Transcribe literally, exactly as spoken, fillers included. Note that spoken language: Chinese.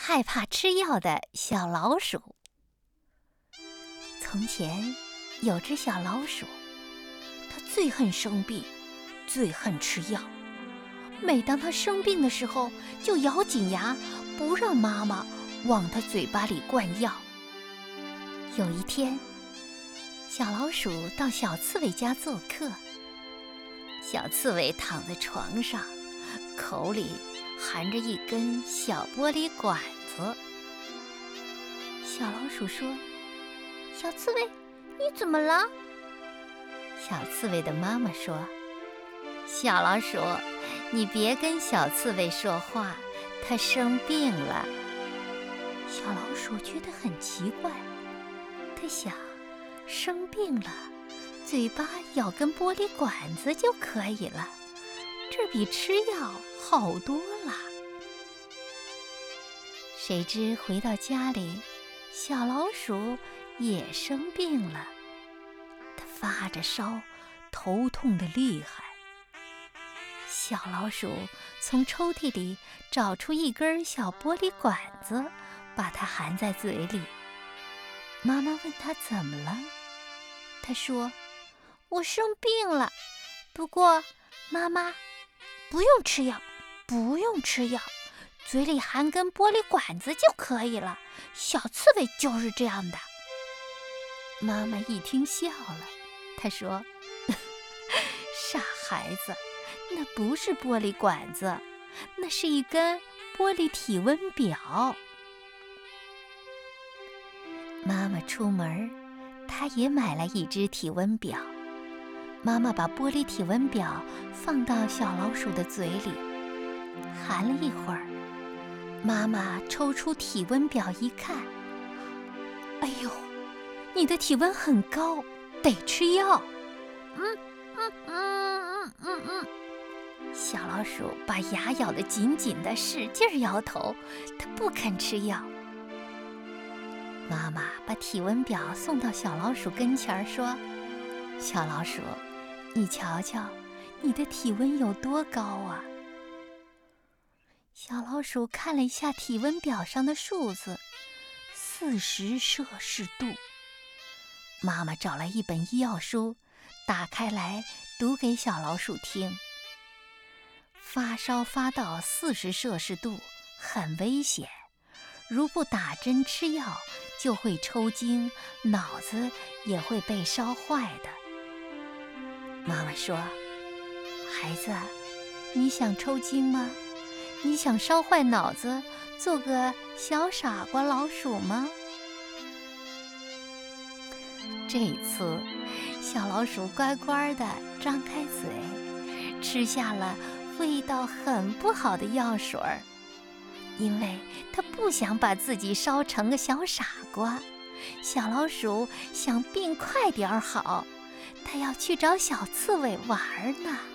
害怕吃药的小老鼠。从前有只小老鼠，它最恨生病，最恨吃药。每当它生病的时候，就咬紧牙，不让妈妈往它嘴巴里灌药。有一天，小老鼠到小刺猬家做客。小刺猬躺在床上，口里含着一根小玻璃管子。小老鼠说：“小刺猬，你怎么了？”小刺猬的妈妈说：“小老鼠，你别跟小刺猬说话，它生病了。”小老鼠觉得很奇怪，它想，生病了，嘴巴咬根玻璃管子就可以了，这比吃药好多了。谁知回到家里，小老鼠也生病了，它发着烧，头痛得厉害。小老鼠从抽屉里找出一根小玻璃管子，把它含在嘴里。妈妈问它怎么了，它说：“我生病了，不过妈妈，不用吃药，不用吃药，嘴里含根玻璃管子就可以了。小刺猬就是这样的。”妈妈一听笑了，她说：“傻孩子，那不是玻璃管子，那是一根玻璃体温表。”妈妈出门，她也买了一只体温表。妈妈把玻璃体温表放到小老鼠的嘴里，含了一会儿，妈妈抽出体温表一看，哎呦，你的体温很高，得吃药。嗯嗯嗯嗯嗯嗯。小老鼠把牙咬得紧紧的，使劲摇头，它不肯吃药。妈妈把体温表送到小老鼠跟前说：“小老鼠，你瞧瞧，你的体温有多高啊？”小老鼠看了一下体温表上的数字，四十摄氏度。妈妈找来一本医药书，打开来读给小老鼠听。发烧发到四十摄氏度很危险，如不打针吃药，就会抽筋，脑子也会被烧坏的。妈妈说：“孩子，你想抽筋吗？你想烧坏脑子，做个小傻瓜老鼠吗？”这次，小老鼠乖乖地张开嘴，吃下了味道很不好的药水儿，因为它不想把自己烧成个小傻瓜。小老鼠想病快点好，它要去找小刺猬玩呢。